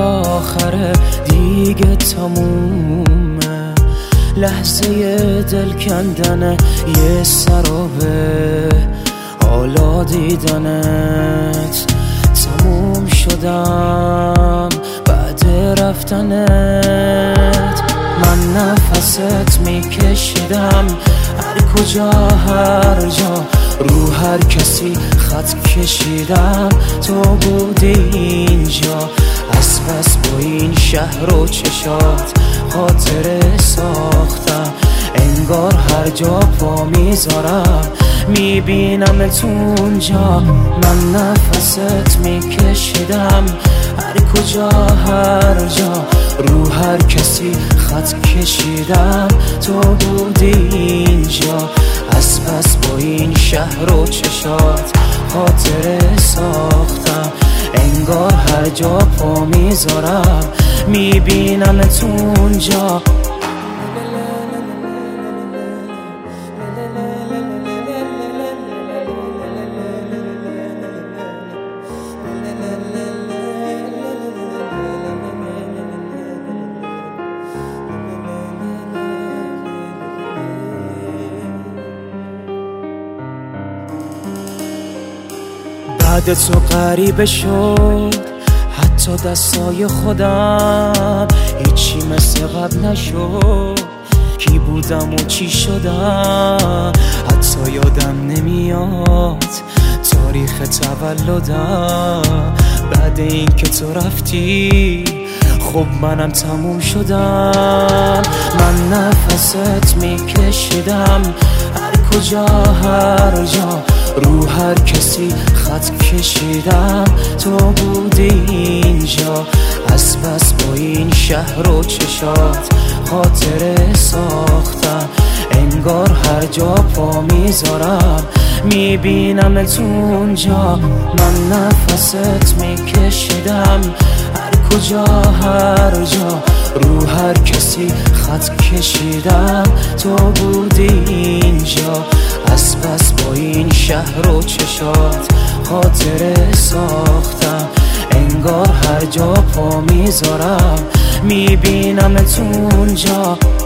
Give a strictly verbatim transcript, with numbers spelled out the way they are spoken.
آخره دیگه تمومه، لحظه دل کندن یه سرابه، حالا دیدنت تموم شدم بعد رفتنت. من نفست میکشیدم هر کجا هر جا، رو هر کسی خط کشیدم، تو بودی اینجا. از بس با این شهر و چشات خاطره ساختم، انگار هر جا پا میذارم میبینمت اونجا. من نفست میکشیدم هر کجا هر جا، رو هر کسی خط کشیدم، تو بودی اینجا. از بس با این شهر و چشات خاطره ساختم، انگار هر جا پا میذارم میبینمت اونجا. بعد تو غریبه شد حتی دستای خودم، هیچی مثل قبل نشد. کی بودم و چی شدم حتی یادم نمیاد، تاریخ تولدم بعد این که تو رفتی خب منم تموم شدم. من نفست میکشیدم هر کجا هر جا، رو هر کسی خط کشیدم، تو بودی اینجا. از بس با این شهر و چشات خاطره ساختم، انگار هر جا پا میذارم میبینمت اونجا. من نفست میکشیدم هر کجا هر جا، رو هر کسی خط کشیدم، تو بودی اینجا. از بس با این شهر و چشات خاطره ساختم، انگار هر جا پا میذارم میبینمت اونجا.